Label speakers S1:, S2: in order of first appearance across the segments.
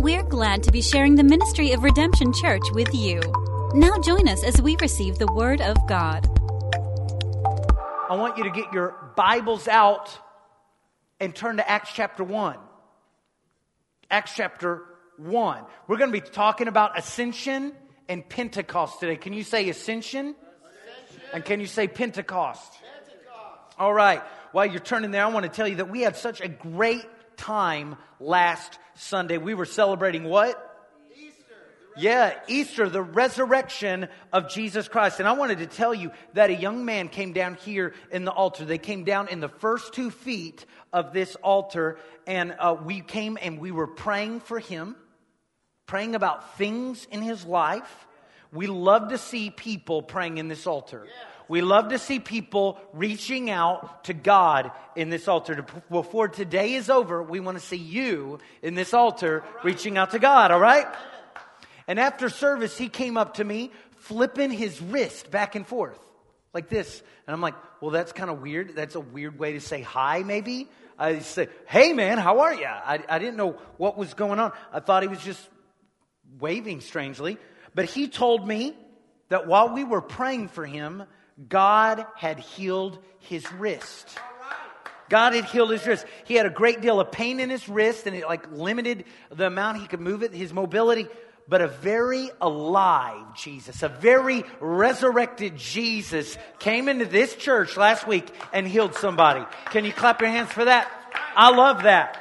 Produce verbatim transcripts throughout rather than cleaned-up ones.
S1: We're glad to be sharing the ministry of Redemption Church with you. Now join us as we receive the Word of God.
S2: I want you to get your Bibles out and turn to Acts chapter one. Acts chapter one. We're going to be talking about ascension and Pentecost today. Can you say ascension? Ascension. And can you say Pentecost? Pentecost. All right. While you're turning there, I want to tell you that we had such a great time last Sunday. We were celebrating what? Yeah, Easter, the resurrection of Jesus Christ. And I wanted to tell you that a young man came down here in the altar. They came down in the first two feet of this altar. And uh, we came and we were praying for him, praying about things in his life. We love to see people praying in this altar. We love to see people reaching out to God in this altar. Before today is over, we want to see you in this altar reaching out to God, all right? And after service, he came up to me, flipping his wrist back and forth, like this. And I'm like, well, that's kind of weird. That's a weird way to say hi, maybe. I say, hey, man, how are you? I, I didn't know what was going on. I thought he was just waving strangely. But he told me that while we were praying for him, God had healed his wrist. God had healed his wrist. He had a great deal of pain in his wrist, and it like limited the amount he could move it, his mobility. But a very alive Jesus, a very resurrected Jesus came into this church last week and healed somebody. Can you clap your hands for that? I love that.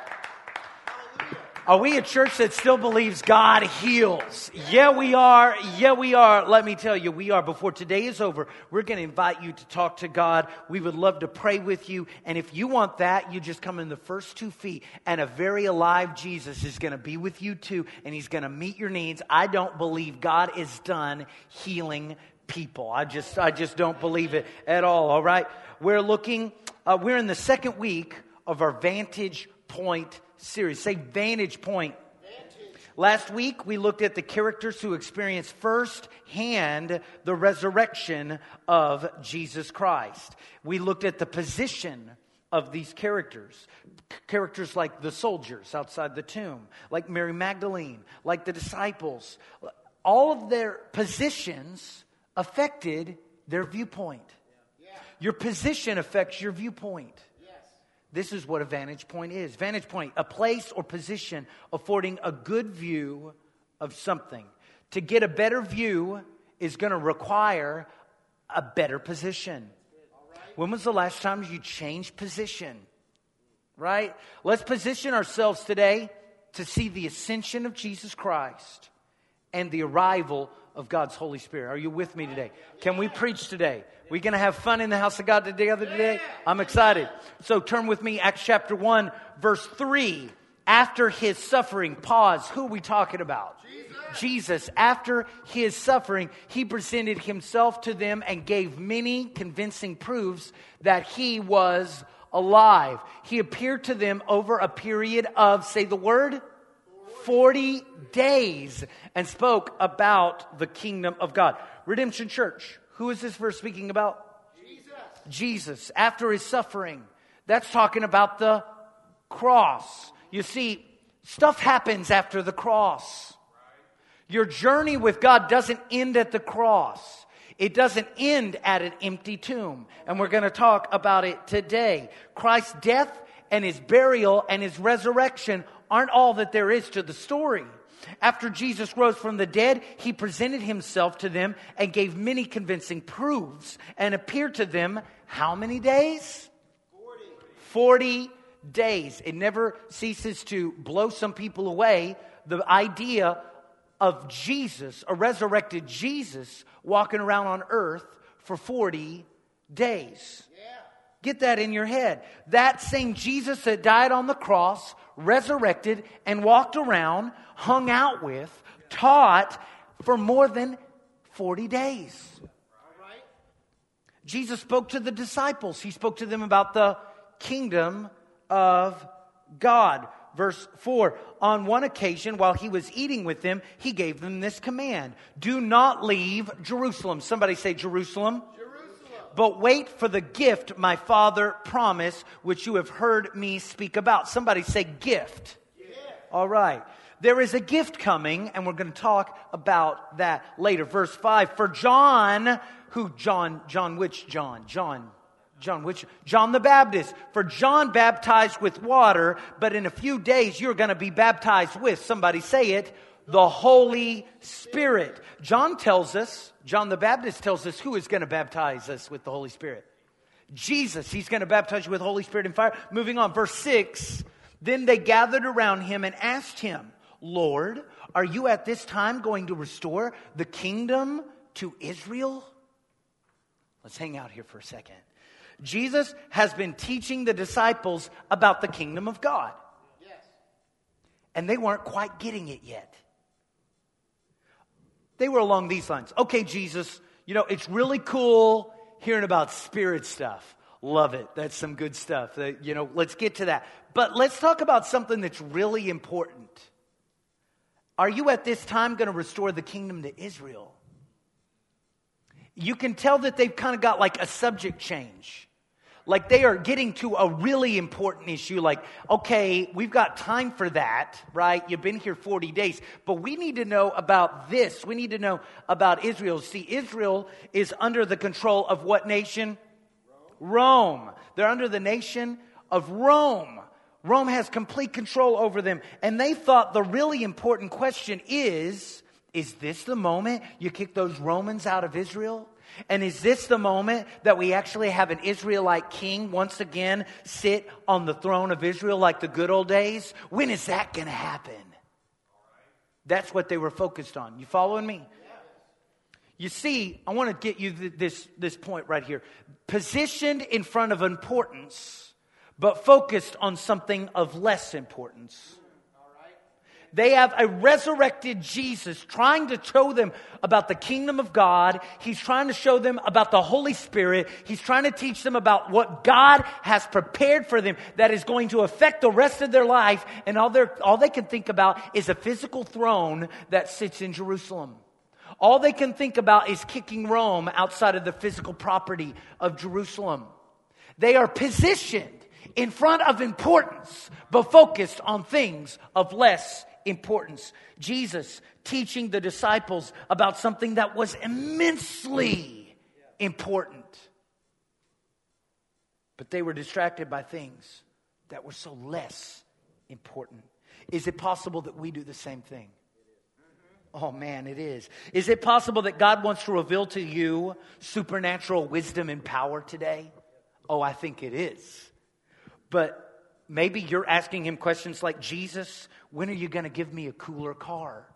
S2: Are we a church that still believes God heals? Yeah, we are. Yeah, we are. Let me tell you, we are. Before today is over, we're going to invite you to talk to God. We would love to pray with you. And if you want that, you just come in the first two feet. And a very alive Jesus is going to be with you too. And he's going to meet your needs. I don't believe God is done healing people. I just, I just don't believe it at all. All right. We're looking, uh, we're in the second week of our Vantage Point series. Say Vantage Point. Vantage. Last week we looked at the characters who experienced firsthand the resurrection of Jesus Christ. We looked at the position of these characters. Characters like the soldiers outside the tomb, like Mary Magdalene, like the disciples. All of their positions affected their viewpoint. Yeah. Your position affects your viewpoint. This is what a vantage point is. Vantage point, a place or position affording a good view of something. To get a better view is going to require a better position. When was the last time you changed position? Right? Let's position ourselves today to see the ascension of Jesus Christ and the arrival of God's Holy Spirit. Are you with me today? Can we preach today? We're going to have fun in the house of God together today. I'm excited. So turn with me, Acts chapter one, verse three. After his suffering, pause. Who are we talking about? Jesus. Jesus. After his suffering, he presented himself to them and gave many convincing proofs that he was alive. He appeared to them over a period of, say the word, forty days, and spoke about the kingdom of God. Redemption Church. Who is this verse speaking about? Jesus. Jesus, after his suffering. That's talking about the cross. You see, stuff happens after the cross. Your journey with God doesn't end at the cross. It doesn't end at an empty tomb. And we're going to talk about it today. Christ's death and his burial and his resurrection aren't all that there is to the story. After Jesus rose from the dead, he presented himself to them and gave many convincing proofs and appeared to them how many days? Forty. Forty days. It never ceases to blow some people away, the idea of Jesus, a resurrected Jesus, walking around on earth for forty days. Yeah. Get that in your head. That same Jesus that died on the cross, resurrected, and walked around, hung out with, taught for more than forty days. Right. Jesus spoke to the disciples. He spoke to them about the kingdom of God. Verse four, on one occasion, while he was eating with them, he gave them this command. Do not leave Jerusalem. Somebody say Jerusalem. But wait for the gift my Father promised, which you have heard me speak about. Somebody say gift. gift. All right. there is a gift coming, and we're going to talk about that later. Verse five, for John, who John, John which John? John, John which? John the Baptist. For John baptized with water, but in a few days you're going to be baptized with, somebody say it, the Holy Spirit. John tells us, John the Baptist tells us who is going to baptize us with the Holy Spirit. Jesus, he's going to baptize you with Holy Spirit and fire. Moving on, verse six. Then they gathered around him and asked him, Lord, are you at this time going to restore the kingdom to Israel? Let's hang out here for a second. Jesus has been teaching the disciples about the kingdom of God. Yes. And they weren't quite getting it yet. They were along these lines. Okay, Jesus, you know, it's really cool hearing about spirit stuff. Love it. That's some good stuff. That, you know, let's get to that. But let's talk about something that's really important. Are you at this time going to restore the kingdom to Israel? You can tell that they've kind of got like a subject change. Like they are getting to a really important issue. Like, okay, we've got time for that, right? You've been here forty days. But we need to know about this. We need to know about Israel. See, Israel is under the control of what nation? Rome. Rome. They're under the nation of Rome. Rome has complete control over them. And they thought the really important question is, is this the moment you kick those Romans out of Israel? And is this the moment that we actually have an Israelite king once again sit on the throne of Israel like the good old days? When is that going to happen? That's what they were focused on. You following me? You see, I want to get you th- this, this point right here. Positioned in front of importance, but focused on something of less importance. They have a resurrected Jesus trying to show them about the kingdom of God. He's trying to show them about the Holy Spirit. He's trying to teach them about what God has prepared for them that is going to affect the rest of their life. And all, they're, all they can think about is a physical throne that sits in Jerusalem. All they can think about is kicking Rome outside of the physical property of Jerusalem. They are positioned in front of importance, but focused on things of less importance. Jesus teaching the disciples about something that was immensely important. But they were distracted by things that were so less important. Is it possible that we do the same thing? Oh man, it is. Is it possible that God wants to reveal to you supernatural wisdom and power today? Oh, I think it is. But maybe you're asking him questions like, Jesus, when are you going to give me a cooler car?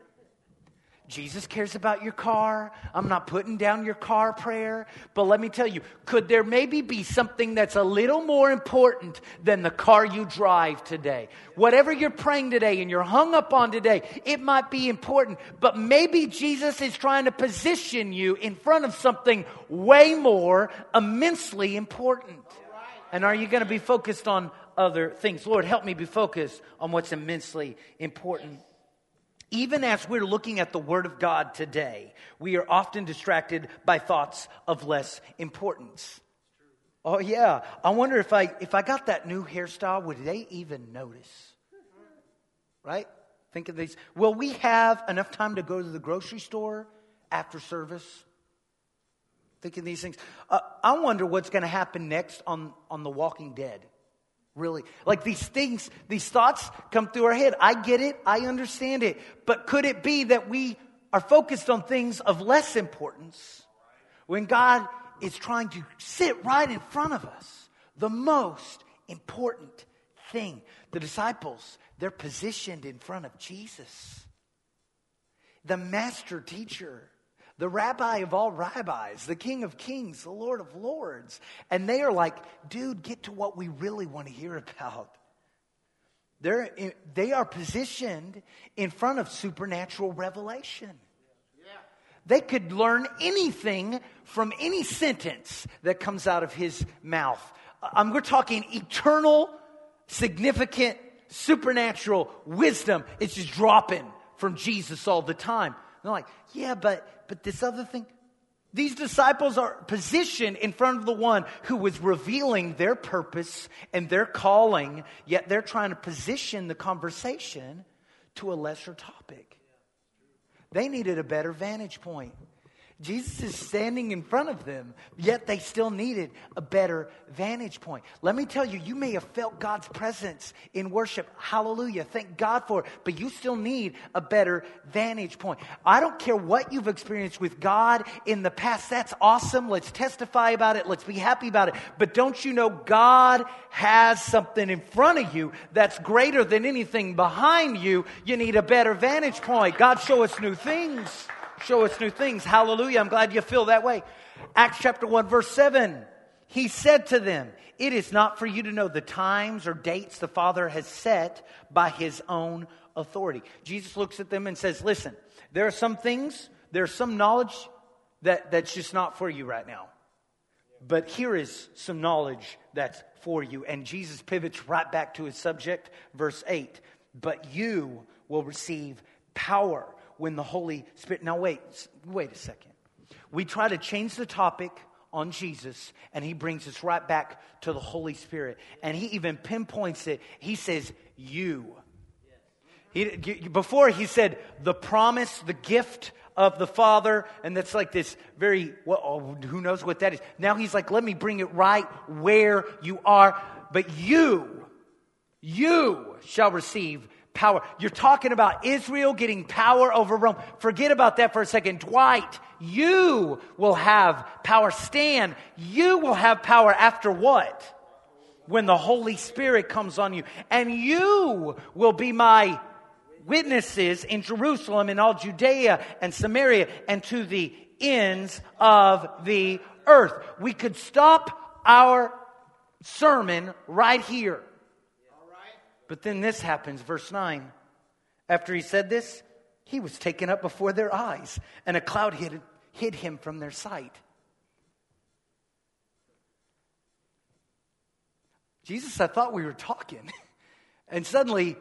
S2: Jesus cares about your car. I'm not putting down your car prayer. But let me tell you, could there maybe be something that's a little more important than the car you drive today? Whatever you're praying today and you're hung up on today, it might be important. But maybe Jesus is trying to position you in front of something way more immensely important. And are you going to be focused on other things? Lord, help me be focused on what's immensely important. Even as we're looking at the Word of God today, we are often distracted by thoughts of less importance. Oh yeah, I wonder if I if I got that new hairstyle, would they even notice? Right? Think of these. Will we have enough time to go to the grocery store after service? Think of these things. Uh, I wonder what's going to happen next on, on The Walking Dead. Really. Like these things, these thoughts come through our head. I get it. I understand it. But could it be that we are focused on things of less importance when God is trying to sit right in front of us? The most important thing. The disciples, they're positioned in front of Jesus. The master teacher. The rabbi of all rabbis, the King of kings, the Lord of lords. And they are like, dude, get to what we really want to hear about. They're in, they are positioned in front of supernatural revelation. Yeah. They could learn anything from any sentence that comes out of his mouth. Um, we're talking eternal, significant, supernatural wisdom. It's just dropping from Jesus all the time. They're like, yeah, but but this other thing. These disciples are positioned in front of the one who was revealing their purpose and their calling, yet they're trying to position the conversation to a lesser topic. They needed a better vantage point. Jesus is standing in front of them, yet they still needed a better vantage point. Let me tell you, you may have felt God's presence in worship. Hallelujah. Thank God for it. But you still need a better vantage point. I don't care what you've experienced with God in the past. That's awesome. Let's testify about it. Let's be happy about it. But don't you know God has something in front of you that's greater than anything behind you? You need a better vantage point. God, show us new things. Show us new things. Hallelujah. I'm glad you feel that way. Acts chapter one, verse seven. He said to them, it is not for you to know the times or dates the Father has set by his own authority. Jesus looks at them and says, listen, there are some things, there's some knowledge that, that's just not for you right now. But here is some knowledge that's for you. And Jesus pivots right back to his subject, verse eight. But you will receive power when the Holy Spirit... Now wait, wait a second. We try to change the topic on Jesus, and he brings us right back to the Holy Spirit. And he even pinpoints it. He says, you. He, before he said, the promise, the gift of the Father, and that's like this very, well, oh, who knows what that is. Now he's like, let me bring it right where you are. But you, you shall receive power. You're talking about Israel getting power over Rome. Forget about that for a second. Dwight, you will have power. Stan, you will have power after what? When the Holy Spirit comes on you. And you will be my witnesses in Jerusalem and all Judea and Samaria and to the ends of the earth. We could stop our sermon right here. But then this happens, verse nine. After he said this, he was taken up before their eyes, and a cloud hid, hid him from their sight. Jesus, I thought we were talking. And suddenly,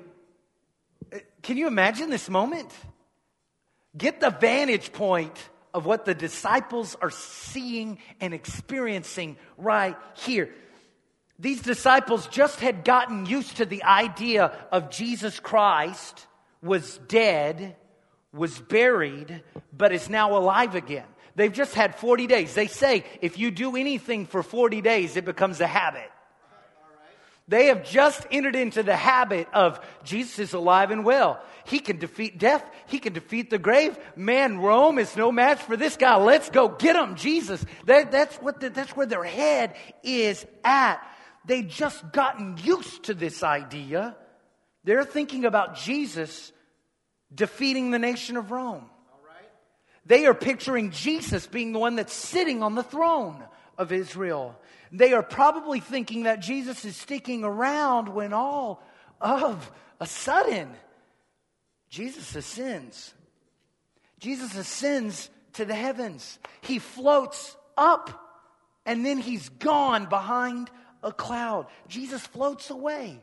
S2: can you imagine this moment? Get the vantage point of what the disciples are seeing and experiencing right here. These disciples just had gotten used to the idea of Jesus Christ was dead, was buried, but is now alive again. They've just had forty days. They say if you do anything for forty days, it becomes a habit. They have just entered into the habit of Jesus is alive and well. He can defeat death. He can defeat the grave. Man, Rome is no match for this guy. Let's go get him, Jesus. That, that's what the, that's where their head is at. They just gotten used to this idea. They're thinking about Jesus defeating the nation of Rome. All right. They are picturing Jesus being the one that's sitting on the throne of Israel. They are probably thinking that Jesus is sticking around when all of a sudden Jesus ascends. Jesus ascends to the heavens. He floats up and then he's gone behind a cloud. Jesus floats away.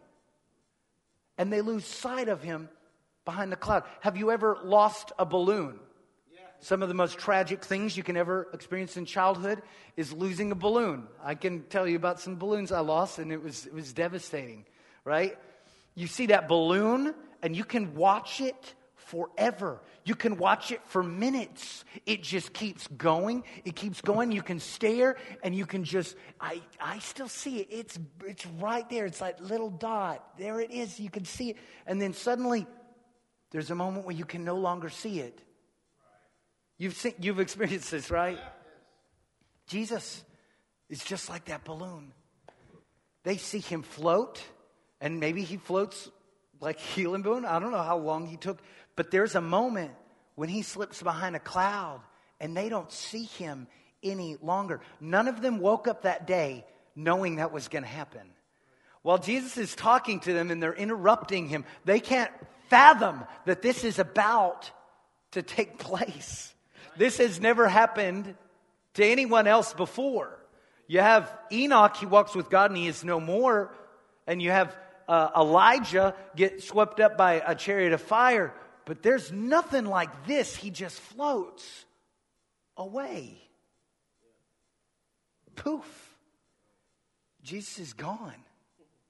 S2: And they lose sight of him behind the cloud. Have you ever lost a balloon? Yeah. Some of the most tragic things you can ever experience in childhood is losing a balloon. I can tell you about some balloons I lost, and it was it was devastating, right? You see that balloon, and you can watch it forever. You can watch it for minutes. It just keeps going. It keeps going. You can stare and you can just, I, I still see it. It's, it's right there. It's like little dot. There it is. You can see it. And then suddenly there's a moment where you can no longer see it. You've seen, you've experienced this, right? Jesus is just like that balloon. They see him float, and maybe he floats like Helen Boone. I don't know how long he took. But there's a moment when he slips behind a cloud and they don't see him any longer. None of them woke up that day knowing that was going to happen. While Jesus is talking to them and they're interrupting him, they can't fathom that this is about to take place. This has never happened to anyone else before. You have Enoch, he walks with God and he is no more. And you have uh, Elijah get swept up by a chariot of fire. But there's nothing like this. He just floats away. Poof. Jesus is gone.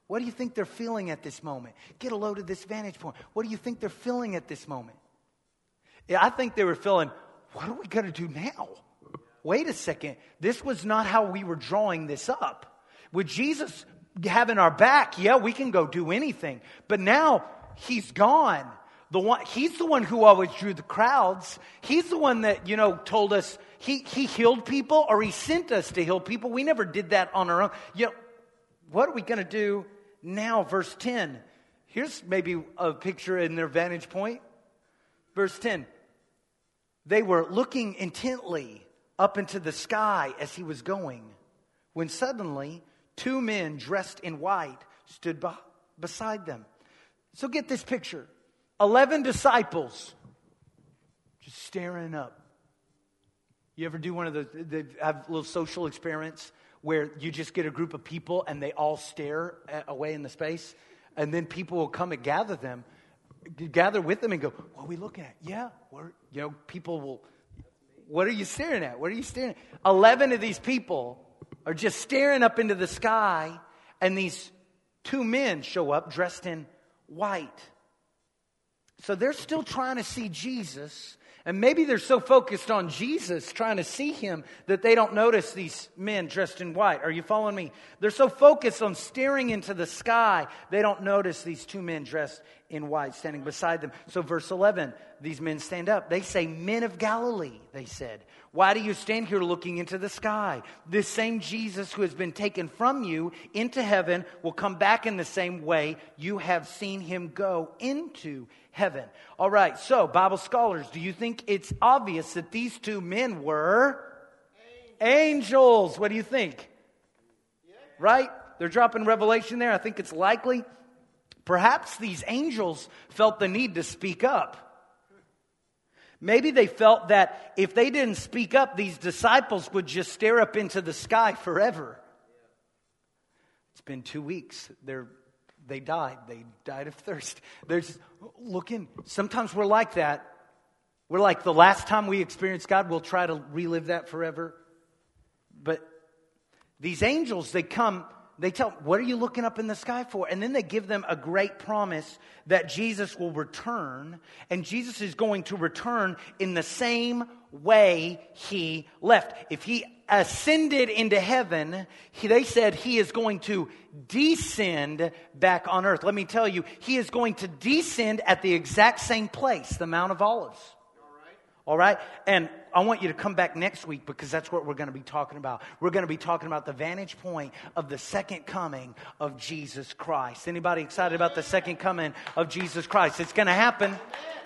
S2: What do you think they're feeling at this moment? Get a load of this vantage point. What do you think they're feeling at this moment? Yeah, I think they were feeling, what are we going to do now? Wait a second. This was not how we were drawing this up. With Jesus having our back, yeah, we can go do anything. But now he's gone. The one, he's the one who always drew the crowds. He's the one that, you know, told us he, he healed people, or he sent us to heal people. We never did that on our own. You know, what are we going to do now? Verse ten. Here's maybe a picture in their vantage point. Verse ten. They were looking intently up into the sky as he was going, when suddenly two men dressed in white stood by, beside them. So get this picture. Eleven disciples just staring up. You ever do one of those, they have a little social experiments where you just get a group of people and they all stare at, away in the space, and then people will come and gather them, gather with them and go, what are we looking at? Yeah, we're, you know, people will, what are you staring at? What are you staring at? Eleven of these people are just staring up into the sky, and these two men show up dressed in white. So they're still trying to see Jesus, and maybe they're so focused on Jesus, trying to see him, that they don't notice these men dressed in white. Are you following me? They're so focused on staring into the sky, they don't notice these two men dressed in white standing beside them. So verse eleven, these men stand up. They say, men of Galilee, they said, why do you stand here looking into the sky? This same Jesus who has been taken from you into heaven will come back in the same way you have seen him go into heaven. All right, so Bible scholars, do you think it's obvious that these two men were angels? angels. What do you think? Yeah. Right? They're dropping revelation there. I think it's likely. Perhaps these angels felt the need to speak up. Maybe they felt that if they didn't speak up, these disciples would just stare up into the sky forever. It's been two weeks. They're, they died. They died of thirst. They're just looking. Sometimes we're like that. We're like, the last time we experienced God, we'll try to relive that forever. But these angels, they come, they tell, what are you looking up in the sky for? And then they give them a great promise that Jesus will return. And Jesus is going to return in the same way he left. If he ascended into heaven, he, they said he is going to descend back on earth. Let me tell you, he is going to descend at the exact same place, the Mount of Olives. All right? And I want you to come back next week, because that's what we're going to be talking about. We're going to be talking about the vantage point of the second coming of Jesus Christ. Anybody excited about the second coming of Jesus Christ? It's going to happen.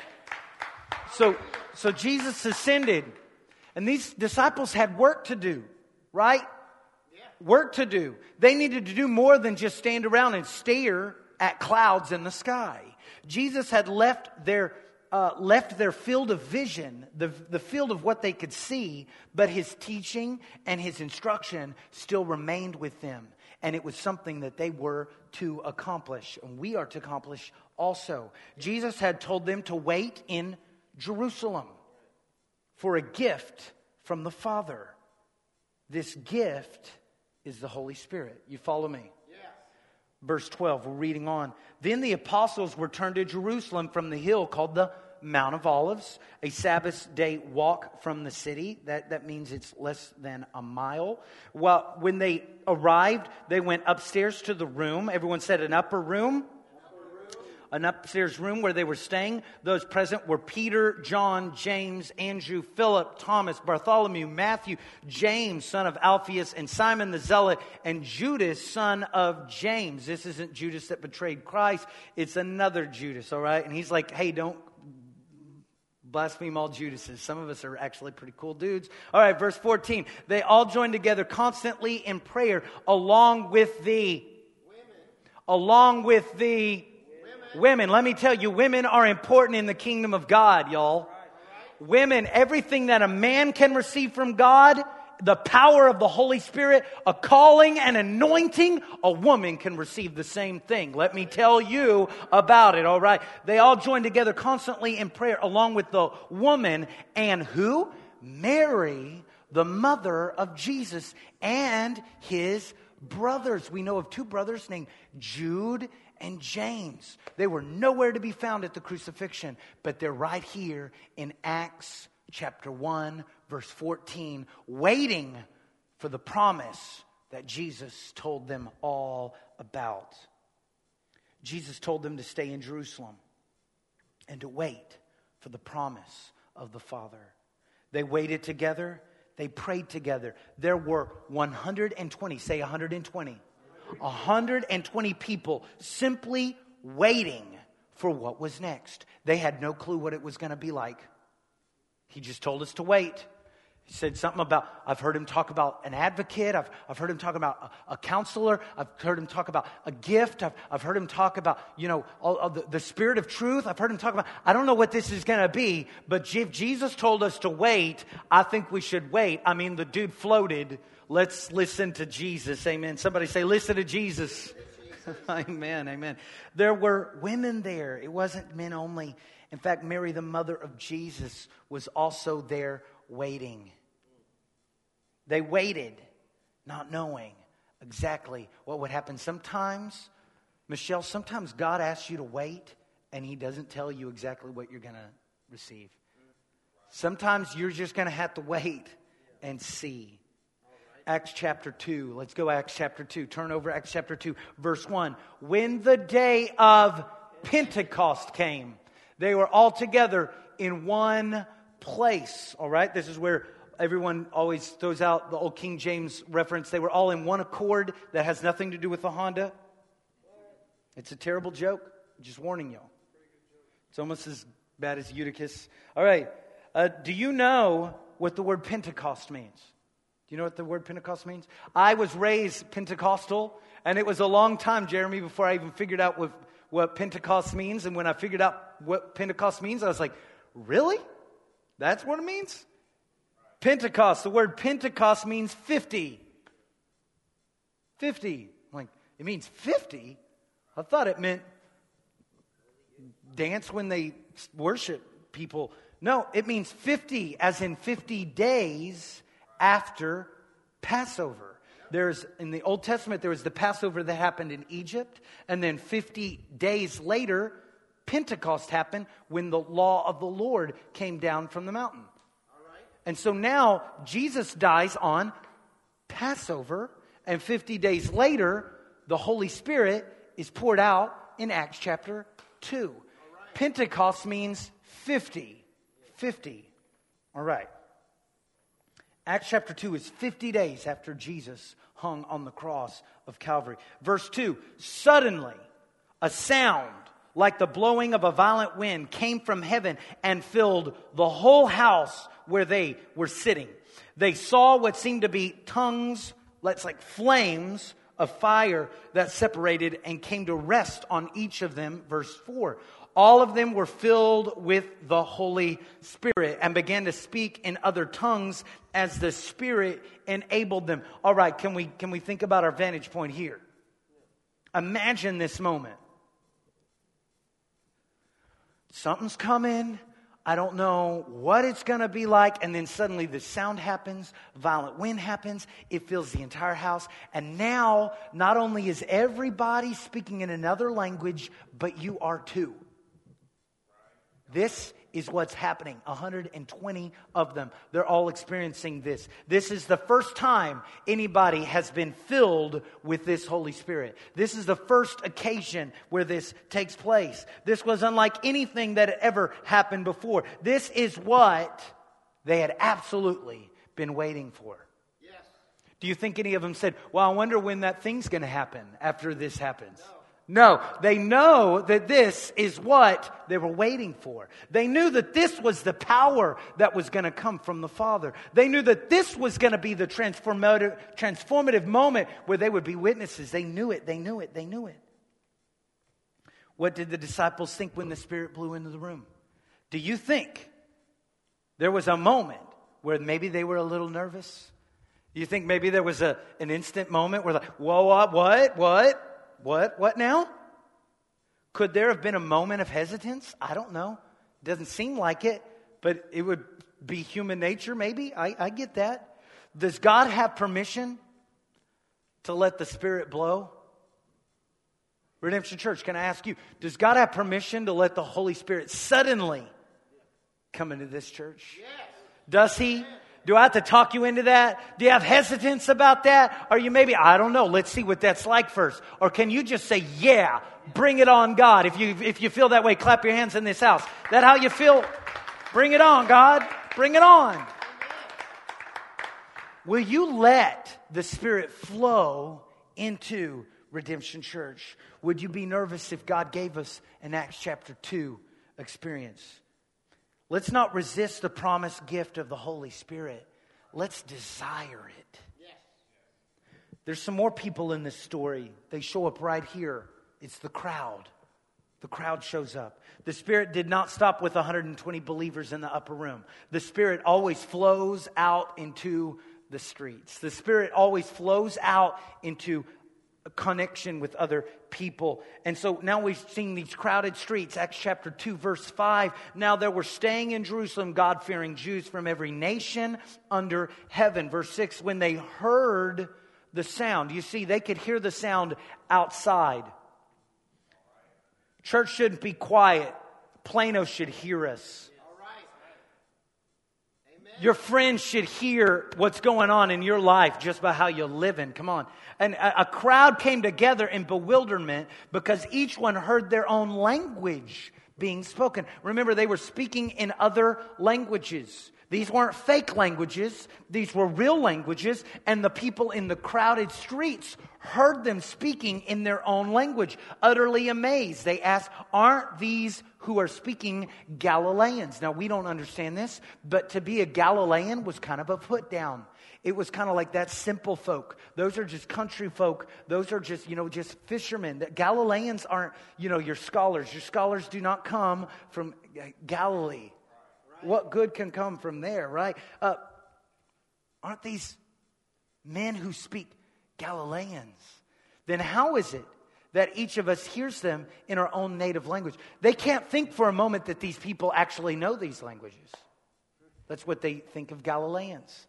S2: So, so Jesus ascended, and these disciples had work to do, right? Work to do. They needed to do more than just stand around and stare at clouds in the sky. Jesus had left their Uh, left their field of vision, the, the field of what they could see, but his teaching and his instruction still remained with them. And it was something that they were to accomplish, and we are to accomplish also. Jesus had told them to wait in Jerusalem for a gift from the Father. This gift is the Holy Spirit. You follow me? Verse twelve, we're reading on. Then the apostles returned to Jerusalem from the hill called the Mount of Olives, a Sabbath day walk from the city. That, that means it's less than a mile. Well, when they arrived, they went upstairs to the room. Everyone said an upper room. An upstairs room where they were staying. Those present were Peter, John, James, Andrew, Philip, Thomas, Bartholomew, Matthew, James, son of Alphaeus, and Simon the Zealot, and Judas, son of James. This isn't Judas that betrayed Christ. It's another Judas, all right? And he's like, hey, don't blaspheme all Judases. Some of us are actually pretty cool dudes. All right, verse fourteen. They all joined together constantly in prayer along with the... Women. Along with the... Women, let me tell you, women are important in the kingdom of God, y'all. Women, everything that a man can receive from God, the power of the Holy Spirit, a calling and anointing, a woman can receive the same thing. Let me tell you about it, all right? They all joined together constantly in prayer along with the woman, and who? Mary, the mother of Jesus, and his Brothers, we know of two brothers named Jude and James. They were nowhere to be found at the crucifixion, but they're right here in Acts chapter one, verse fourteen, waiting for the promise that Jesus told them all about. Jesus told them to stay in Jerusalem and to wait for the promise of the Father. They waited together. They prayed together. There were one hundred twenty, say one hundred twenty. one hundred twenty people simply waiting for what was next. They had no clue what it was going to be like. He just told us to wait. He said something about, I've heard him talk about an advocate. I've, I've heard him talk about a, a counselor. I've heard him talk about a gift. I've, I've heard him talk about, you know, all, all the, the spirit of truth. I've heard him talk about, I don't know what this is going to be, but if Jesus told us to wait, I think we should wait. I mean, the dude floated. Let's listen to Jesus. Amen. Somebody say, listen to Jesus. Amen. Amen. There were women there. It wasn't men only. In fact, Mary, the mother of Jesus, was also there waiting. They waited, not knowing exactly what would happen. Sometimes, Michelle, sometimes God asks you to wait, and He doesn't tell you exactly what you're going to receive. Sometimes you're just going to have to wait and see. Acts chapter two. Let's go Acts chapter two. Turn over Acts chapter two, verse one. When the day of Pentecost came, they were all together in one place. All right? This is where everyone always throws out the old King James reference. They were all in one accord. That has nothing to do with the Honda. It's a terrible joke. Just warning y'all. It's almost as bad as Eutychus. All right. Uh, do you know what the word Pentecost means? Do you know what the word Pentecost means? I was raised Pentecostal, and it was a long time, Jeremy, before I even figured out what, what Pentecost means. And when I figured out what Pentecost means, I was like, really? That's what it means? Pentecost. The word Pentecost means fifty. fifty. I'm like, it means fifty? I thought it meant dance when they worship people. No, it means fifty, as in fifty days after Passover. There's, in the Old Testament, there was the Passover that happened in Egypt, and then fifty days later, Pentecost happened when the law of the Lord came down from the mountain. And so now Jesus dies on Passover, and fifty days later, the Holy Spirit is poured out in Acts chapter two. Pentecost means fifty. fifty. All right. Acts chapter two is fifty days after Jesus hung on the cross of Calvary. Verse two, suddenly a sound like the blowing of a violent wind came from heaven and filled the whole house where they were sitting. They saw what seemed to be tongues, let's like flames of fire that separated and came to rest on each of them. Verse four. All of them were filled with the Holy Spirit and began to speak in other tongues as the Spirit enabled them. All right, can we can we think about our vantage point here? Imagine this moment. Something's coming. I don't know what it's going to be like. And then suddenly the sound happens. Violent wind happens. It fills the entire house. And now, not only is everybody speaking in another language, but you are too. This is what's happening. one hundred twenty of them. They're all experiencing this. This is the first time anybody has been filled with this Holy Spirit. This is the first occasion where this takes place. This was unlike anything that had ever happened before. This is what they had absolutely been waiting for. Yes. Do you think any of them said, well, I wonder when that thing's going to happen after this happens? No. No, they know that this is what they were waiting for. They knew that this was the power that was going to come from the Father. They knew that this was going to be the transformative, transformative moment where they would be witnesses. They knew it, they knew it, they knew it. What did the disciples think when the Spirit blew into the room? Do you think there was a moment where maybe they were a little nervous? Do you think maybe there was a, an instant moment where like, whoa, what, what, what? What? What now? Could there have been a moment of hesitance? I don't know. Doesn't seem like it, but it would be human nature maybe. I, I get that. Does God have permission to let the Spirit blow? Redemption Church, can I ask you, does God have permission to let the Holy Spirit suddenly come into this church? Yes. Does He? Do I have to talk you into that? Do you have hesitance about that? Or you maybe, I don't know, let's see what that's like first. Or can you just say, yeah, bring it on, God? If you if you feel that way, clap your hands in this house. That how you feel? Bring it on, God. Bring it on. Will you let the Spirit flow into Redemption Church? Would you be nervous if God gave us an Acts chapter two experience? Let's not resist the promised gift of the Holy Spirit. Let's desire it. Yes. There's some more people in this story. They show up right here. It's the crowd. The crowd shows up. The Spirit did not stop with one hundred twenty believers in the upper room. The Spirit always flows out into the streets. The Spirit always flows out into a connection with other people. And so now we've seen these crowded streets. Acts chapter two, verse five. Now there were staying in Jerusalem God-fearing Jews from every nation under heaven. Verse six, when they heard the sound. You see, they could hear the sound outside. Church shouldn't be quiet. Plano should hear us. Your friends should hear what's going on in your life just by how you're living. Come on. And a, a crowd came together in bewilderment because each one heard their own language being spoken. Remember, they were speaking in other languages. These weren't fake languages. These were real languages. And the people in the crowded streets heard them speaking in their own language. Utterly amazed. They asked, aren't these who are speaking Galileans? Now, we don't understand this, but to be a Galilean was kind of a put down. It was kind of like that simple folk. Those are just country folk. Those are just, you know, just fishermen. The Galileans aren't, you know, your scholars. Your scholars do not come from Galilee. What good can come from there, right? Uh, aren't these men who speak Galileans? Then how is it that each of us hears them in our own native language? They can't think for a moment that these people actually know these languages. That's what they think of Galileans.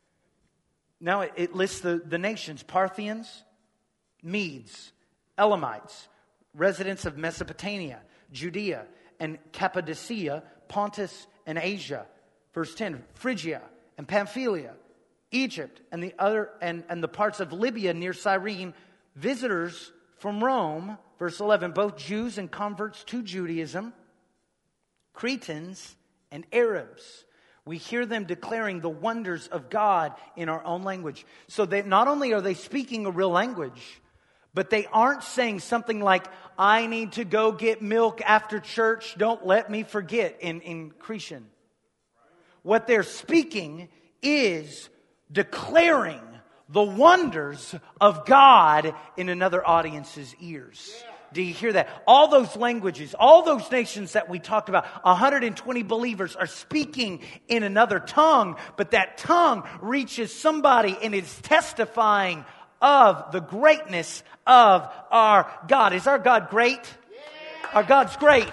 S2: Now it, it lists the, the nations: Parthians, Medes, Elamites, residents of Mesopotamia, Judea, and Cappadocia, Pontus, and Asia. Verse ten, Phrygia and Pamphylia, Egypt, and the other and, and the parts of Libya near Cyrene, visitors from Rome. Verse eleven, both Jews and converts to Judaism, Cretans and Arabs. We hear them declaring the wonders of God in our own language. So they not only are they speaking a real language, but they aren't saying something like, I need to go get milk after church, don't let me forget, in, in Cretan. What they're speaking is declaring the wonders of God in another audience's ears. Yeah. Do you hear that? All those languages, all those nations that we talked about, one hundred twenty believers are speaking in another tongue, but that tongue reaches somebody and is testifying of the greatness of our God. Is our God great? Yeah. Our God's great.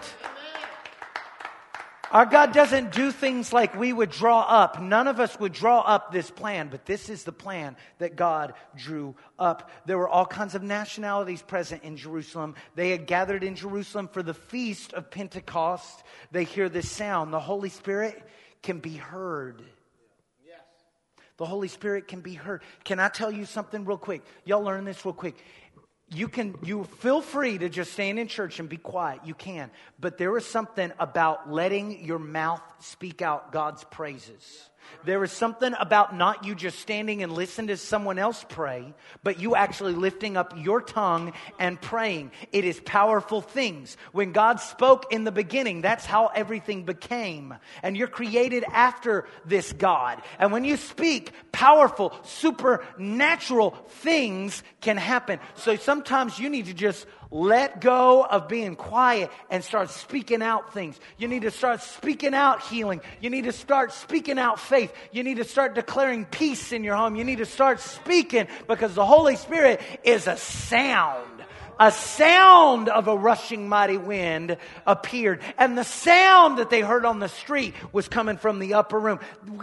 S2: Our God doesn't do things like we would draw up. None of us would draw up this plan, but this is the plan that God drew up. There were all kinds of nationalities present in Jerusalem. They had gathered in Jerusalem for the feast of Pentecost. They hear this sound. The Holy Spirit can be heard. Yes. The Holy Spirit can be heard. Can I tell you something real quick? Y'all learn this real quick. You can, you feel free to just stand in church and be quiet. You can. But there is something about letting your mouth speak out God's praises. There is something about not you just standing and listening to someone else pray, but you actually lifting up your tongue and praying. It is powerful things. When God spoke in the beginning, that's how everything became. And you're created after this God. And when you speak, powerful, supernatural things can happen. So sometimes you need to just let go of being quiet and start speaking out things. You need to start speaking out healing. You need to start speaking out faith. You need to start declaring peace in your home. You need to start speaking, because the Holy Spirit is a sound. A sound of a rushing mighty wind appeared. And the sound that they heard on the street was coming from the upper room.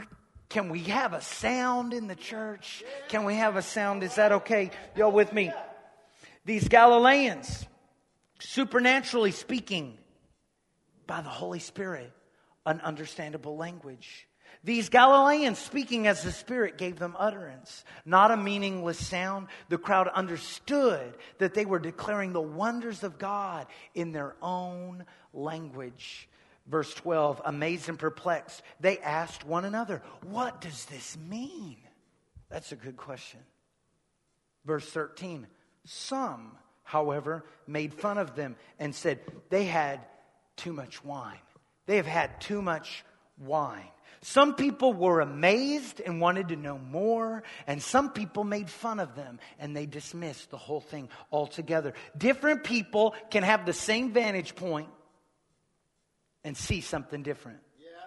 S2: Can we have a sound in the church? Can we have a sound? Is that okay? Y'all with me? These Galileans, supernaturally speaking by the Holy Spirit, an understandable language. These Galileans speaking as the Spirit gave them utterance, not a meaningless sound. The crowd understood that they were declaring the wonders of God in their own language. Verse twelve, amazed and perplexed, they asked one another, what does this mean? That's a good question. Verse thirteen, some, however, made fun of them and said they had too much wine. They have had too much wine. Some people were amazed and wanted to know more, and some people made fun of them and they dismissed the whole thing altogether. Different people can have the same vantage point and see something different.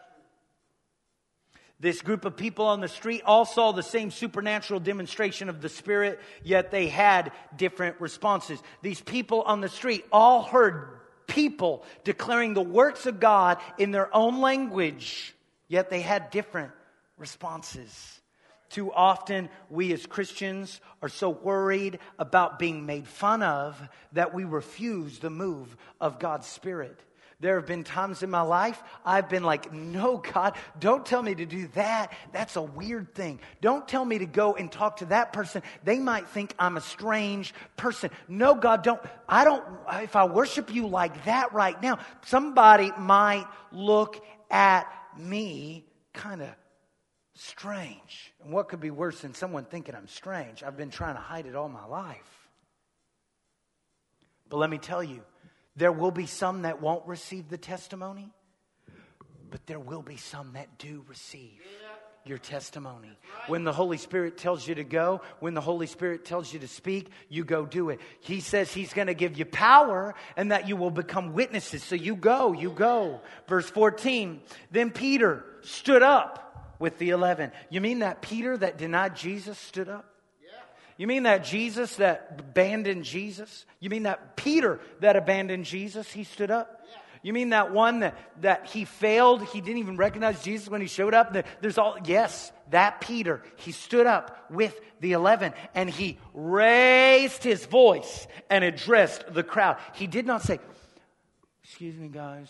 S2: This group of people on the street all saw the same supernatural demonstration of the Spirit, yet they had different responses. These people on the street all heard people declaring the works of God in their own language, yet they had different responses. Too often, we as Christians are so worried about being made fun of that we refuse the move of God's Spirit. There have been times in my life I've been like, no, God, don't tell me to do that. That's a weird thing. Don't tell me to go and talk to that person. They might think I'm a strange person. No, God, don't. I don't. If I worship you like that right now, somebody might look at me kind of strange. And what could be worse than someone thinking I'm strange? I've been trying to hide it all my life. But let me tell you, there will be some that won't receive the testimony, but there will be some that do receive your testimony. When the Holy Spirit tells you to go, when the Holy Spirit tells you to speak, you go do it. He says He's going to give you power and that you will become witnesses. So you go, you go. Verse fourteen, then Peter stood up with the eleven. You mean that Peter that denied Jesus stood up? You mean that Jesus that abandoned Jesus? You mean that Peter that abandoned Jesus, he stood up? Yeah. You mean that one that, that he failed, he didn't even recognize Jesus when he showed up? There's all, yes, that Peter, he stood up with the eleven and he raised his voice and addressed the crowd. He did not say, excuse me guys,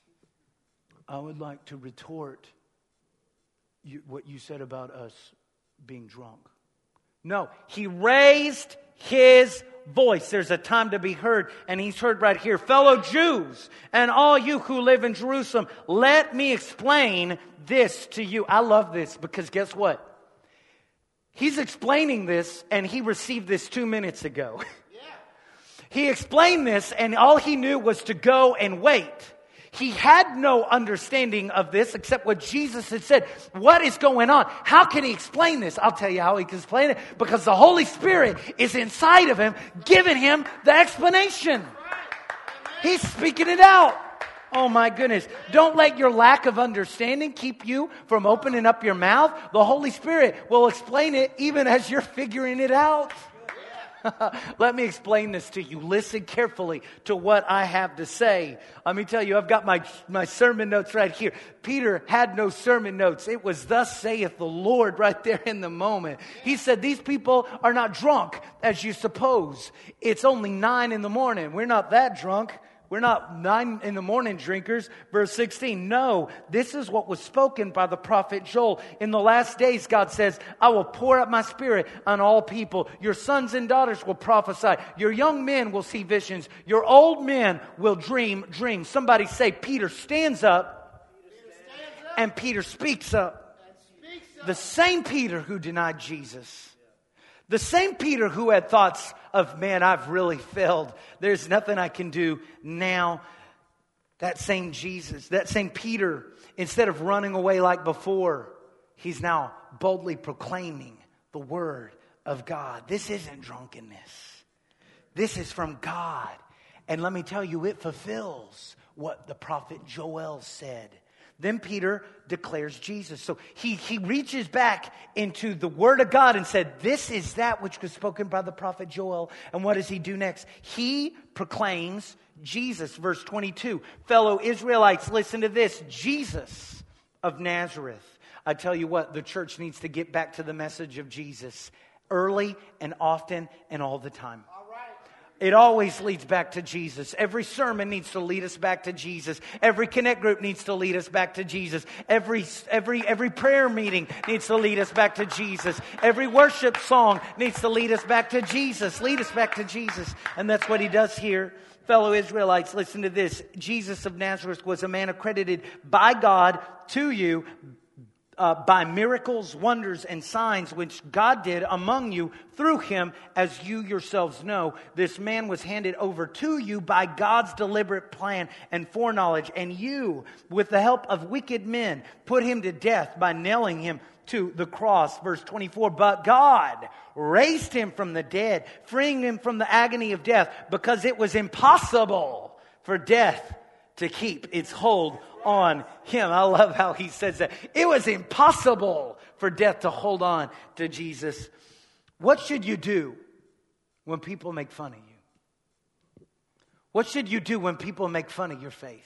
S2: I would like to retort you, what you said about us being drunk. No, he raised his voice. There's a time to be heard, and he's heard right here. Fellow Jews, and all you who live in Jerusalem, let me explain this to you. I love this because guess what? He's explaining this, and he received this two minutes ago. Yeah. He explained this, and all he knew was to go and wait. He had no understanding of this except what Jesus had said. What is going on? How can he explain this? I'll tell you how he can explain it. Because the Holy Spirit is inside of him, giving him the explanation. He's speaking it out. Oh my goodness. Don't let your lack of understanding keep you from opening up your mouth. The Holy Spirit will explain it even as you're figuring it out. Let me explain this to you. Listen carefully to what I have to say. Let me tell you, I've got my, my sermon notes right here. Peter had no sermon notes. It was thus saith the Lord right there in the moment. He said, these people are not drunk as you suppose. It's only nine in the morning. We're not that drunk. We're not nine in the morning drinkers. Verse sixteen. No, this is what was spoken by the prophet Joel. In the last days, God says, I will pour out my spirit on all people. Your sons and daughters will prophesy. Your young men will see visions. Your old men will dream dreams. Somebody say, Peter stands up, Peter stands up. And Peter speaks up. speaks up. The same Peter who denied Jesus. The same Peter who had thoughts of, man, I've really failed. There's nothing I can do now. That same Jesus, that same Peter, instead of running away like before, he's now boldly proclaiming the word of God. This isn't drunkenness. This is from God. And let me tell you, it fulfills what the prophet Joel said. Then Peter declares Jesus. So he, he reaches back into the Word of God and said, this is that which was spoken by the prophet Joel. And what does he do next? He proclaims Jesus. Verse twenty-two. Fellow Israelites, listen to this. Jesus of Nazareth. I tell you what, the church needs to get back to the message of Jesus early and often and all the time. It always leads back to Jesus. Every sermon needs to lead us back to Jesus. Every connect group needs to lead us back to Jesus. Every, every, every prayer meeting needs to lead us back to Jesus. Every worship song needs to lead us back to Jesus. Lead us back to Jesus. And that's what he does here. Fellow Israelites, listen to this. Jesus of Nazareth was a man accredited by God to you Uh, by miracles, wonders, and signs which God did among you through him, as you yourselves know. This man was handed over to you by God's deliberate plan and foreknowledge, and you, with the help of wicked men, put him to death by nailing him to the cross. Verse twenty-four, but God raised him from the dead, freeing him from the agony of death, because it was impossible for death to keep its hold on him. I love how he says that. It was impossible for death to hold on to Jesus. What should you do when people make fun of you? What should you do when people make fun of your faith?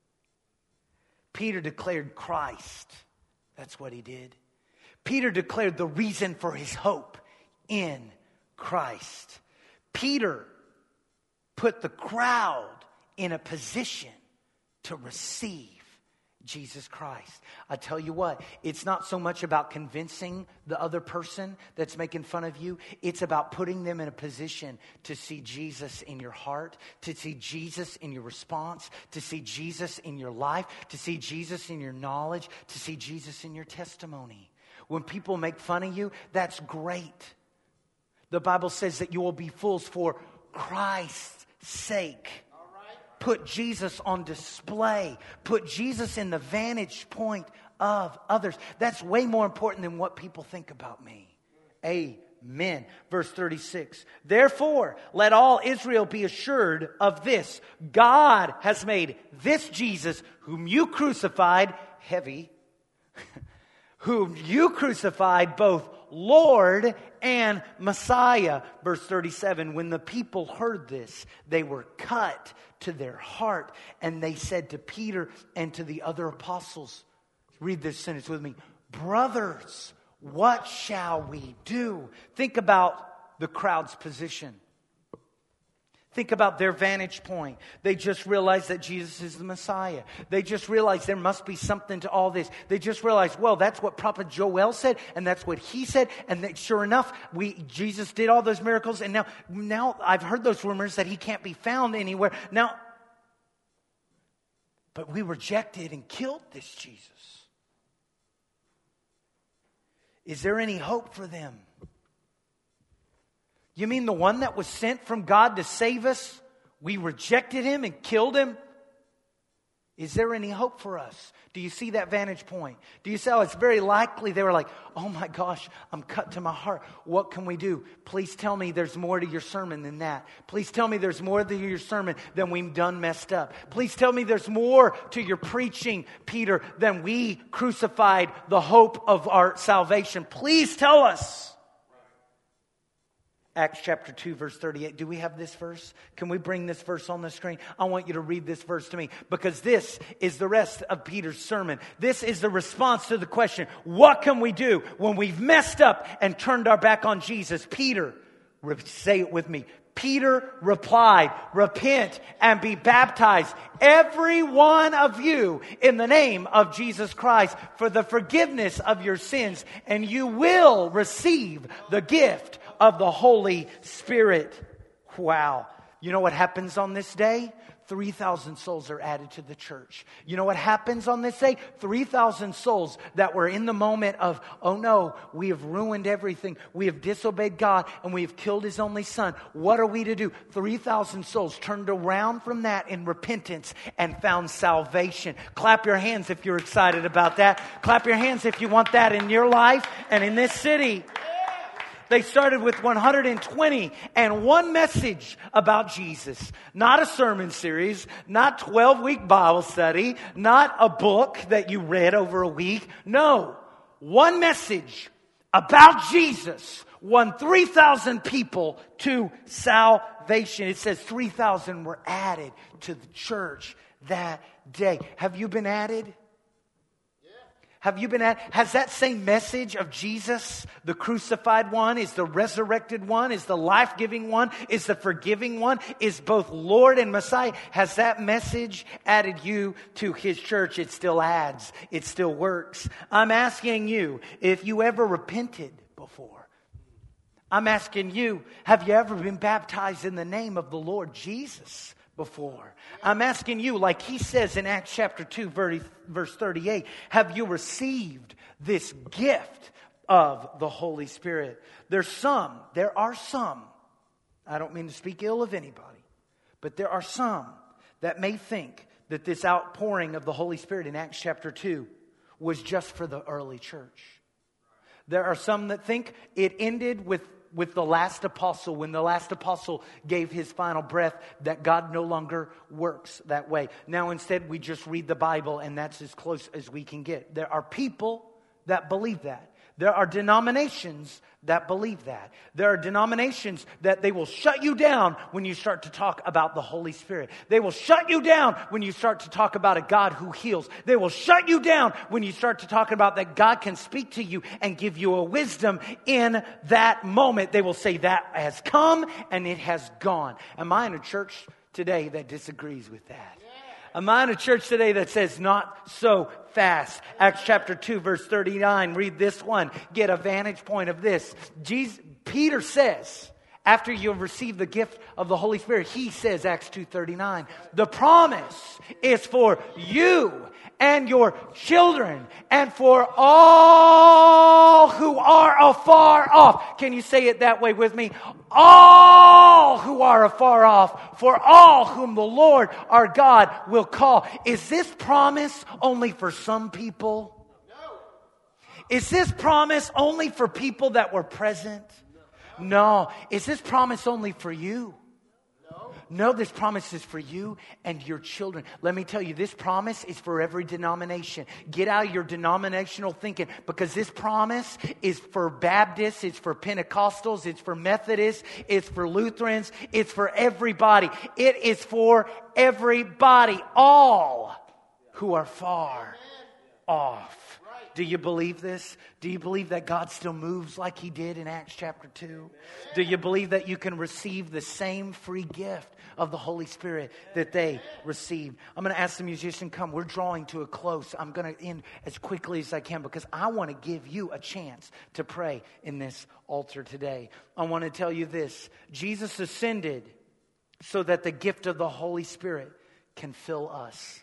S2: Peter declared Christ. That's what he did. Peter declared the reason for his hope in Christ. Peter put the crowd in a position to receive Jesus Christ. I tell you what, it's not so much about convincing the other person that's making fun of you. It's about putting them in a position to see Jesus in your heart, to see Jesus in your response, to see Jesus in your life, to see Jesus in your knowledge, to see Jesus in your testimony. When people make fun of you, that's great. The Bible says that you will be fools for Christ's sake. Put Jesus on display. Put Jesus in the vantage point of others. That's way more important than what people think about me. Amen. Verse thirty-six. Therefore, let all Israel be assured of this. God has made this Jesus, whom you crucified, heavy, whom you crucified, both Lord and Messiah. Verse thirty-seven, when the people heard this, they were cut to their heart, and they said to Peter and to the other apostles, read this sentence with me, brothers, what shall we do? Think about the crowd's position. Think about their vantage point. They just realized that Jesus is the Messiah. They just realized there must be something to all this. They just realized, well, that's what Prophet Joel said, and that's what he said, and that sure enough, we Jesus did all those miracles, and now, now I've heard those rumors that he can't be found anywhere. Now, but we rejected and killed this Jesus. Is there any hope for them? You mean the one that was sent from God to save us? We rejected him and killed him? Is there any hope for us? Do you see that vantage point? Do you see how it's very likely they were like, oh my gosh, I'm cut to my heart. What can we do? Please tell me there's more to your sermon than that. Please tell me there's more to your sermon than we've done messed up. Please tell me there's more to your preaching, Peter, than we crucified the hope of our salvation. Please tell us. Acts chapter two, verse thirty-eight. Do we have this verse? Can we bring this verse on the screen? I want you to read this verse to me, because this is the rest of Peter's sermon. This is the response to the question, what can we do when we've messed up and turned our back on Jesus? Peter, say it with me. Peter replied, repent and be baptized, every one of you, in the name of Jesus Christ, for the forgiveness of your sins, and you will receive the gift of the Holy Spirit. Wow. You know what happens on this day? three thousand souls are added to the church. You know what happens on this day? three thousand souls that were in the moment of, oh no, we have ruined everything. We have disobeyed God and we have killed his only son. What are we to do? three thousand souls turned around from that in repentance and found salvation. Clap your hands if you're excited about that. Clap your hands if you want that in your life and in this city. They started with one hundred twenty and one message about Jesus. Not a sermon series, not twelve-week Bible study, not a book that you read over a week. No, one message about Jesus won three thousand people to salvation. It says three thousand were added to the church that day. Have you been added? Have you been at, has that same message of Jesus, the crucified one, is the resurrected one, is the life-giving one, is the forgiving one, is both Lord and Messiah? Has that message added you to His church? It still adds. It still works. I'm asking you, if you ever repented before. I'm asking you, have you ever been baptized in the name of the Lord Jesus before? I'm asking you, like He says in Acts chapter two, verse thirty-eight, have you received this gift of the Holy Spirit? There's some, there are some, I don't mean to speak ill of anybody, but there are some that may think that this outpouring of the Holy Spirit in Acts chapter two was just for the early church. There are some that think it ended with with the last apostle, when the last apostle gave his final breath, that God no longer works that way. Now instead we just read the Bible and that's as close as we can get. There are people that believe that. There are denominations that believe that. There are denominations that they will shut you down when you start to talk about the Holy Spirit. They will shut you down when you start to talk about a God who heals. They will shut you down when you start to talk about that God can speak to you and give you a wisdom in that moment. They will say that has come and it has gone. Am I in a church today that disagrees with that? Am I in a church today that says not so fast? Acts chapter two, verse thirty-nine. Read this one. Get a vantage point of this. Jesus, Peter says, after you have received the gift of the Holy Spirit, he says, Acts two thirty-nine, the promise is for you and your children and for all who are afar off. Can you say it that way with me? All who are afar off, for all whom the Lord our God will call. Is this promise only for some people? Is this promise only for people that were present? No. Is this promise only for you? No, this promise is for you and your children. Let me tell you, this promise is for every denomination. Get out of your denominational thinking, because this promise is for Baptists, it's for Pentecostals, it's for Methodists, it's for Lutherans, it's for everybody. It is for everybody, all who are far off. Do you believe this? Do you believe that God still moves like He did in Acts chapter two? Do you believe that you can receive the same free gift of the Holy Spirit that they received? I'm going to ask the musician, come. We're drawing to a close. I'm going to end as quickly as I can because I want to give you a chance to pray in this altar today. I want to tell you this. Jesus ascended so that the gift of the Holy Spirit can fill us.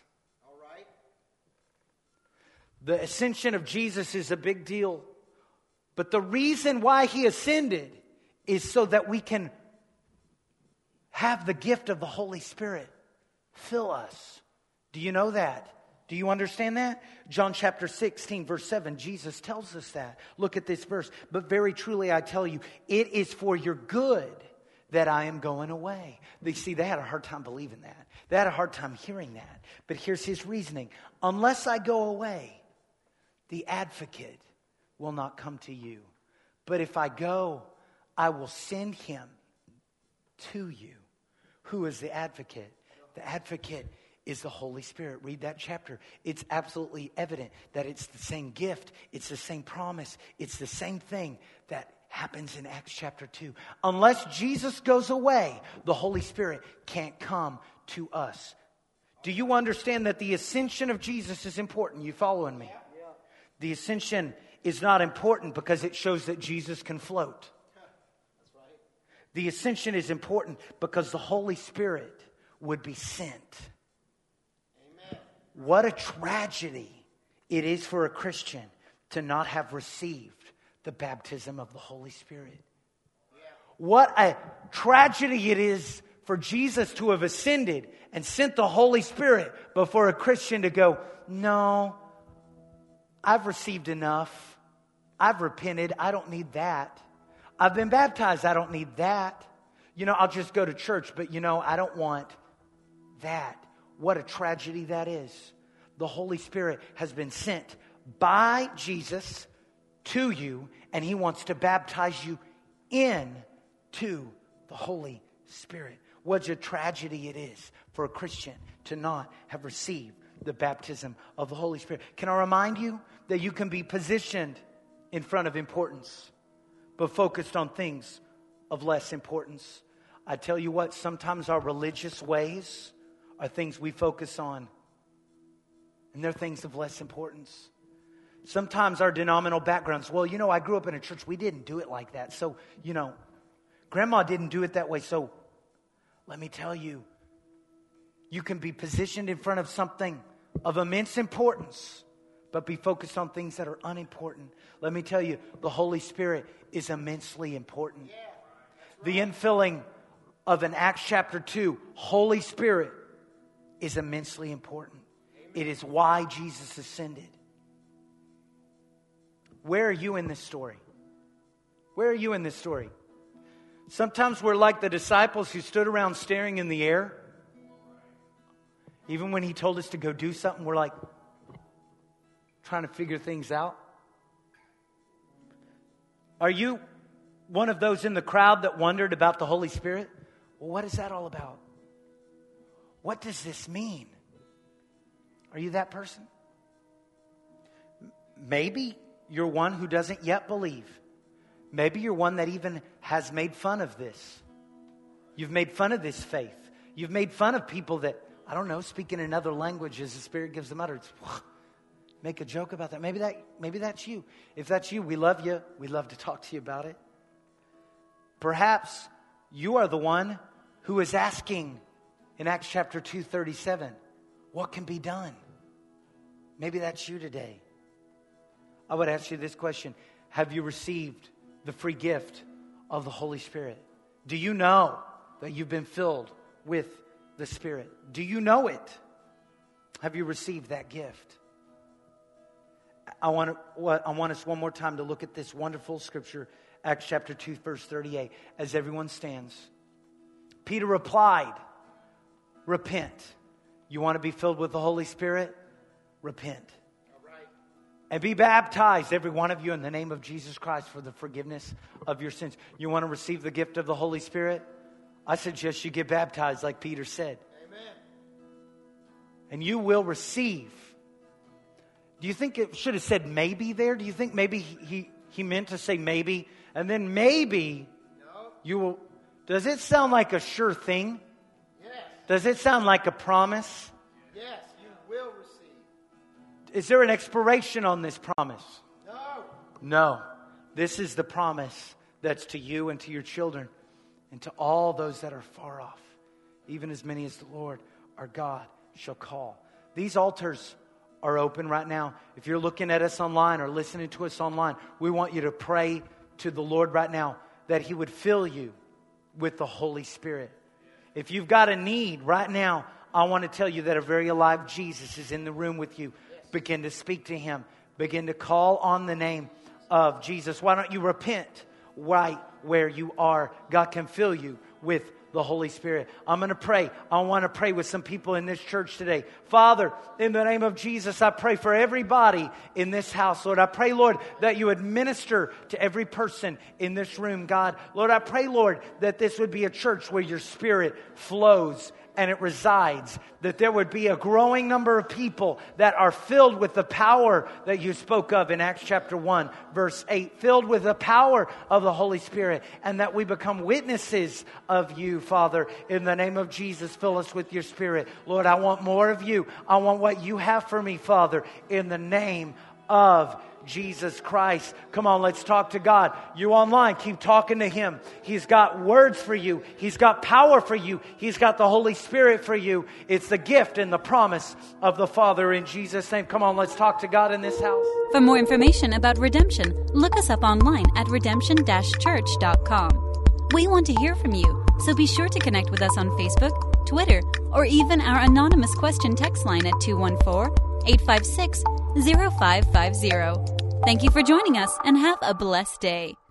S2: The ascension of Jesus is a big deal. But the reason why He ascended is so that we can have the gift of the Holy Spirit fill us. Do you know that? Do you understand that? John chapter sixteen, verse seven, Jesus tells us that. Look at this verse. But very truly I tell you, it is for your good that I am going away. They see, they had a hard time believing that. They had a hard time hearing that. But here's His reasoning. Unless I go away, the advocate will not come to you. But if I go, I will send him to you. Who is the advocate? The advocate is the Holy Spirit. Read that chapter. It's absolutely evident that it's the same gift. It's the same promise. It's the same thing that happens in Acts chapter two. Unless Jesus goes away, the Holy Spirit can't come to us. Do you understand that the ascension of Jesus is important? You following me? The ascension is not important because it shows that Jesus can float. The ascension is important because the Holy Spirit would be sent. Amen. What a tragedy it is for a Christian to not have received the baptism of the Holy Spirit. Yeah. What a tragedy it is for Jesus to have ascended and sent the Holy Spirit, but for a Christian to go, no, I've received enough. I've repented. I don't need that. I've been baptized. I don't need that. You know, I'll just go to church, but you know, I don't want that. What a tragedy that is. The Holy Spirit has been sent by Jesus to you, and He wants to baptize you into the Holy Spirit. What a tragedy it is for a Christian to not have received the baptism of the Holy Spirit. Can I remind you that you can be positioned in front of importance, but focused on things of less importance? I tell you what, sometimes our religious ways are things we focus on, and they're things of less importance. Sometimes our denominational backgrounds, well, you know, I grew up in a church, we didn't do it like that. So, you know, grandma didn't do it that way. So let me tell you, you can be positioned in front of something of immense importance, but be focused on things that are unimportant. Let me tell you, the Holy Spirit is immensely important. The infilling of an Acts chapter two, Holy Spirit, is immensely important. It is why Jesus ascended. Where are you in this story? Where are you in this story? Sometimes we're like the disciples who stood around staring in the air. Even when he told us to go do something, we're like trying to figure things out. Are you one of those in the crowd that wondered about the Holy Spirit? Well, what is that all about? What does this mean? Are you that person? Maybe you're one who doesn't yet believe. Maybe you're one that even has made fun of this. You've made fun of this faith. You've made fun of people that, I don't know, speak in another language as the Spirit gives them utterance. Make a joke about that. Maybe that, maybe that's you. If that's you, we love you. We love to talk to you about it. Perhaps you are the one who is asking in Acts chapter two thirty-seven, what can be done? Maybe that's you today. I would ask you this question. Have you received the free gift of the Holy Spirit? Do you know that you've been filled with the Spirit? Do you know it? Have you received that gift? I want to, what I want us one more time to look at this wonderful scripture, Acts chapter two, verse thirty-eight, as everyone stands. Peter replied, repent. You want to be filled with the Holy Spirit? Repent. All right. And be baptized, every one of you, in the name of Jesus Christ for the forgiveness of your sins. You want to receive the gift of the Holy Spirit? I suggest you get baptized like Peter said. Amen. And you will receive. Do you think it should have said maybe there? Do you think maybe he, he, he meant to say maybe? And then maybe no. You will. Does it sound like a sure thing? Yes. Does it sound like a promise?
S3: Yes, you will receive.
S2: Is there an expiration on this promise?
S3: No.
S2: No. This is the promise that's to you and to your children and to all those that are far off, even as many as the Lord our God shall call. These altars are open right now. If you're looking at us online or listening to us online, we want you to pray to the Lord right now that He would fill you with the Holy Spirit. If you've got a need right now, I want to tell you that a very alive Jesus is in the room with you. Begin to speak to Him. Begin to call on the name of Jesus. Why don't you repent right where you are? God can fill you with the Holy Spirit. I'm going to pray. I want to pray with some people in this church today. Father, in the name of Jesus, I pray for everybody in this house. Lord, I pray, Lord, that you would minister to every person in this room, God. Lord, I pray, Lord, that this would be a church where your Spirit flows and it resides, that there would be a growing number of people that are filled with the power that you spoke of in Acts chapter one, verse eight, filled with the power of the Holy Spirit, and that we become witnesses of you, Father. In the name of Jesus, fill us with your Spirit. Lord, I want more of you. I want what you have for me, Father, in the name of Jesus Christ. Come on, let's talk to God. You online, keep talking to Him. He's got words for you. He's got power for you. He's got the Holy Spirit for you. It's the gift and the promise of the Father in Jesus' name. Come on, let's talk to God in this house.
S1: For more information about Redemption, look us up online at redemption dash church dot com. We want to hear from you, so be sure to connect with us on Facebook, Twitter, or even our anonymous question text line at two one four, eight five six, zero five five zero. Thank you for joining us and have a blessed day.